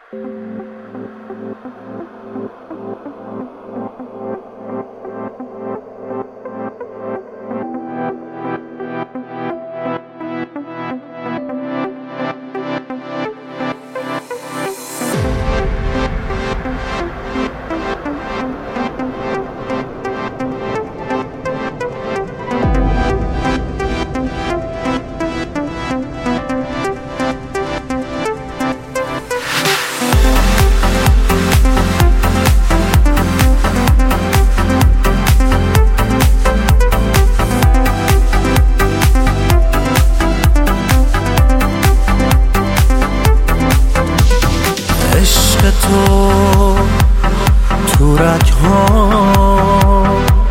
تو رگ‌ها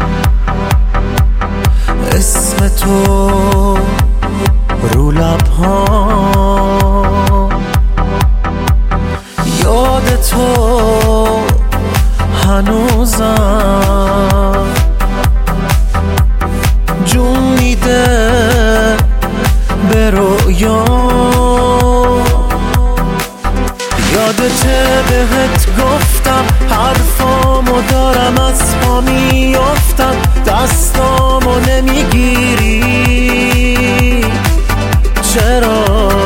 اسم تو رو لب‌ها، یاد تو هنوزم جون میده به رویا. یادته بهت گفتم حرفامو دارم از پا میافتم، دستامو نمیگیری چرا؟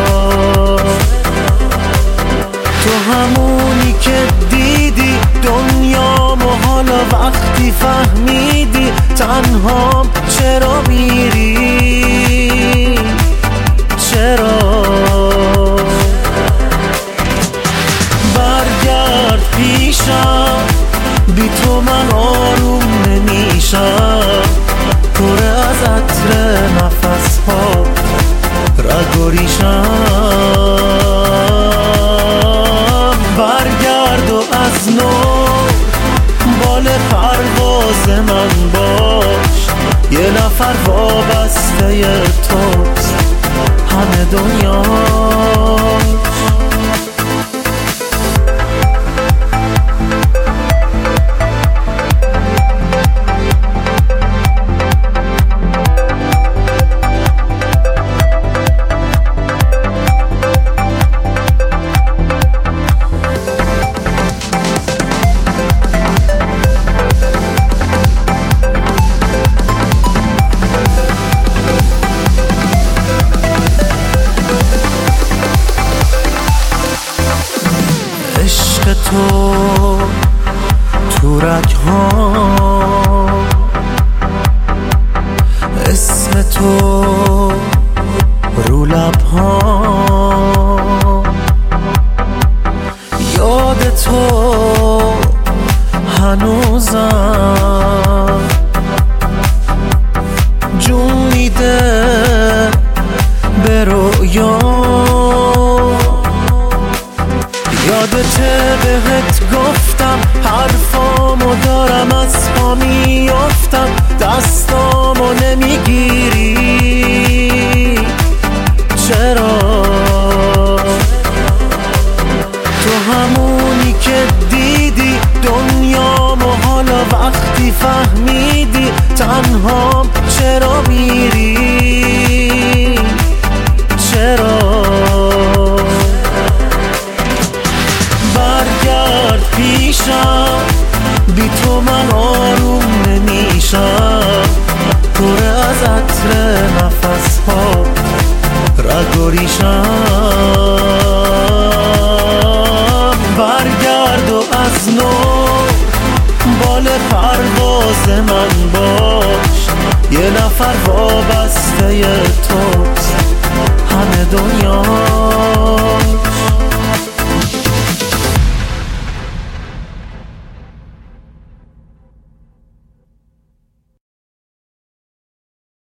تو همونی که دیدی دنیامو، حالا وقتی فهمیدی تنهام چرا میری؟ چرا؟ برگرد پیشم، بی تو من آروم نمیشم، پر از عطر نفس ها رگ و ریشم. برگرد و از نو بال پرواز من باش، یه نفر وابسته توست همه دنیاش. عشق تو رگ‌ها، اسم تو رو لب‌ها، یاد تو هنوزم جون میده به رویا. یادته بهت گفتم حرفامو دارم از پا میافتم، دستامو نمیگیری چرا؟ تو همونی که دیدی دنیامو، حالا وقتی فهمیدی تنهام چرا میری؟ چرا؟ برگرد پیشم، بی تو من آروم نمیشم، پر از عطر نفس ها رگ و ریشم. برگرد و از نو بال پرواز من باش، یه نفر وابسته توست همه دنیا.